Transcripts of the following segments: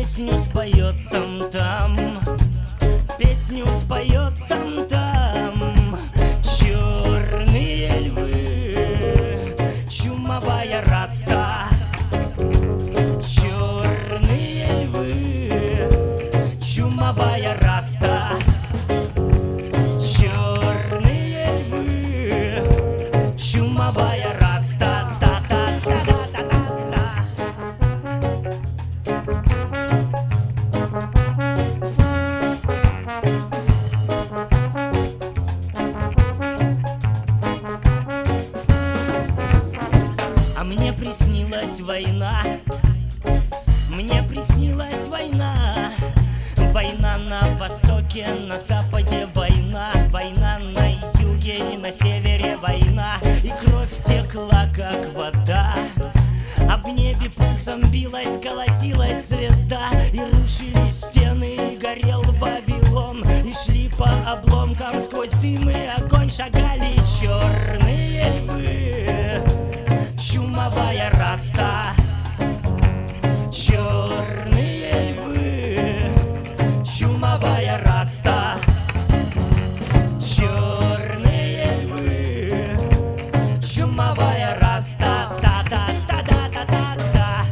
песню споет там-там, песню споет там-там. Черные львы, чумовая раста. Черные львы, чумовая раста. Черные львы, чумовая раста. Приснилась война, мне приснилась война. Война на востоке, на западе война. Война на юге и на севере война. И кровь текла, как вода, а в небе пульсом билась, колотилась звезда. И рушились стены, и горел Вавилон. И шли по обломкам сквозь дым и огонь. Шагали черные львы, чумовая раста. Черные львы, чумовая раста. Черные львы, чумовая раста. Та-та-та-та-та-та-та.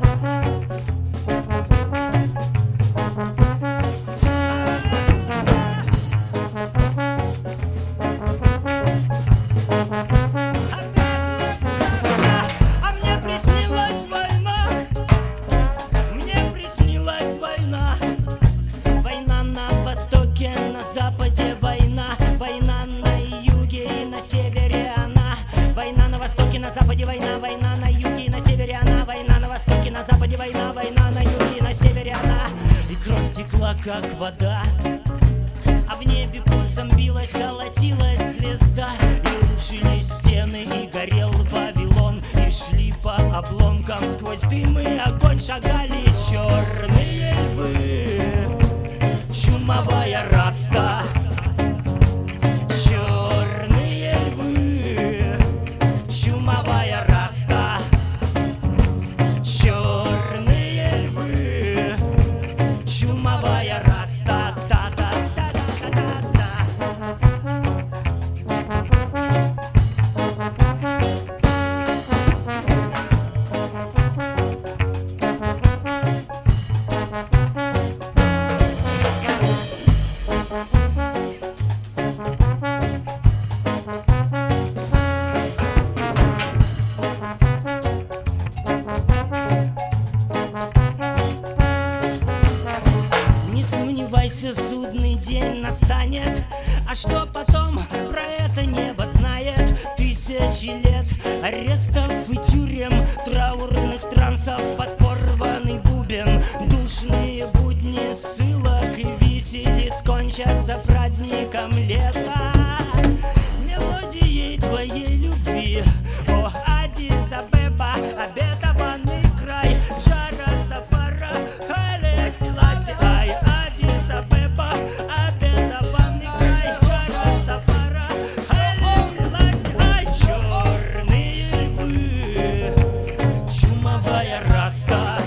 Война на юге и на севере она. Война на востоке, на западе война. Война на юге и на севере она. И кровь текла, как вода, а в небе пульсом билась, колотилась звезда. И рушились стены, и горел Вавилон. И шли по обломкам сквозь дым и огонь. Шагали черные львы, чумовая раста. Черные львы, чумовая раста. Черные львы, чумовая раста. Та-та-та-та-та-та. Судный день настанет, а что потом, про это небо знает. Тысячи лет арестов и тюрем, траурных трансов под порванный бубен. Душные будни ссылок и виселиц кончатся праздником лета. Мелодией твоей любви, о, Аддис-Абеба, обетованный край. Джа-Растафара, Хайле Селаси, ай, Аддис-Абеба, обетованный край. Джа-Растафара, Хайле Селаси, ай. Черные львы, чумовая раста.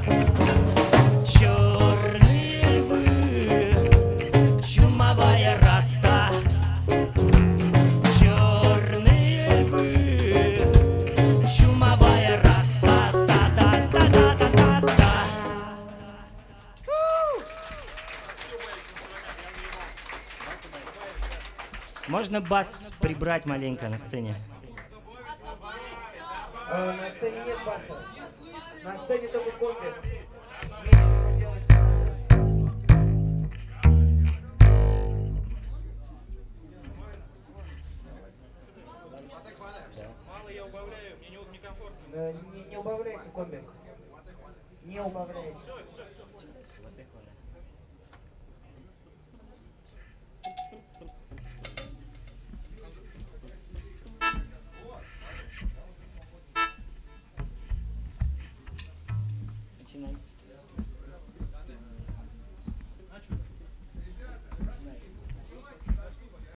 Черные львы, чумовая раста. Черные львы, чумовая раста. Та-та-та-та-та-та. Можно бас прибрать маленько на сцене? На сцене нет баса. На сцене только контр. Мало я убавляю, мне некомфортно. Не убавляйте комбик. Не убавляйте. Все.